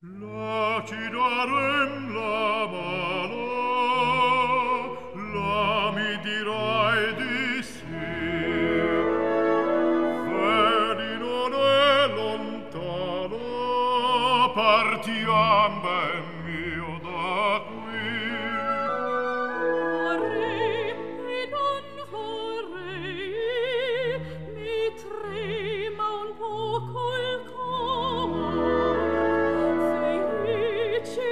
La ci darem la mano, la mi dirai di sì. Vedi non è lontano, partiam ben mio da qui. Vorrei e non vorrei, mi trema un poco il cor. Felice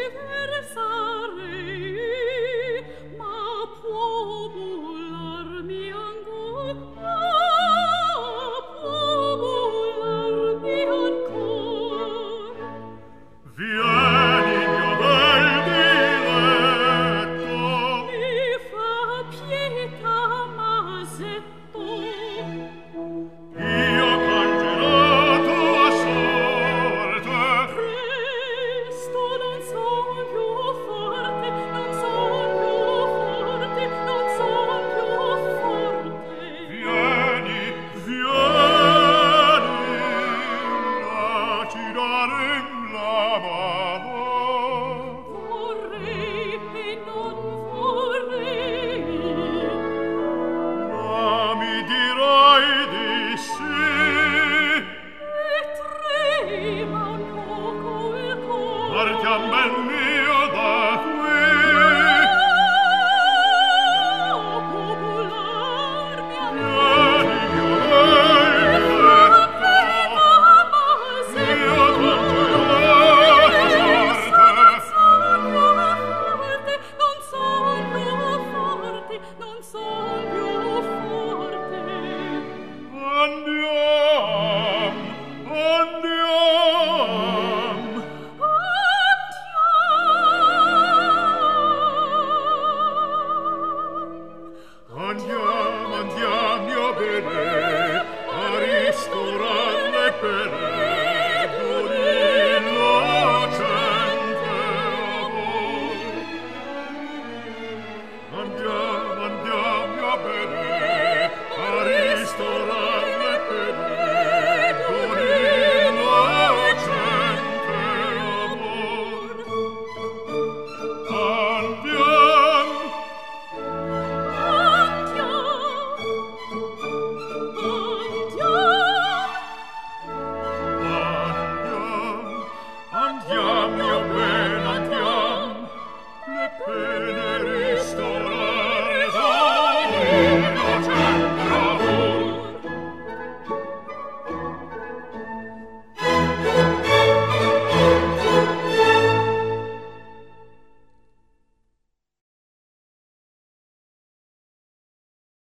versarei, ma può bullarmi ancora, può bullarmi ancora. Vieni, mio bel diletto, Mi fa pietà, masetto. io cangerò tua sorte. Presto, non son più forte, non son più forte, non son più forte. Vieni, la ci darem la mano. Vorrei e non vorrei, Ma mi dirai di sì. e trema un poco il cor. Partiam ben mio da qui. Può bullarmi Vieni, mio bel diletto, io cangerò tua sorte. non son più forte, non son più forte. Andiam, andiam. Andiam, andiam, mio bene, a ristorar le pene d'un innocente amor. Andiam, andiam, mio bene, a ristorar le pene d'un innocente amor. Andiam, andiam, mio ben, andiam, le pene ristorare da me.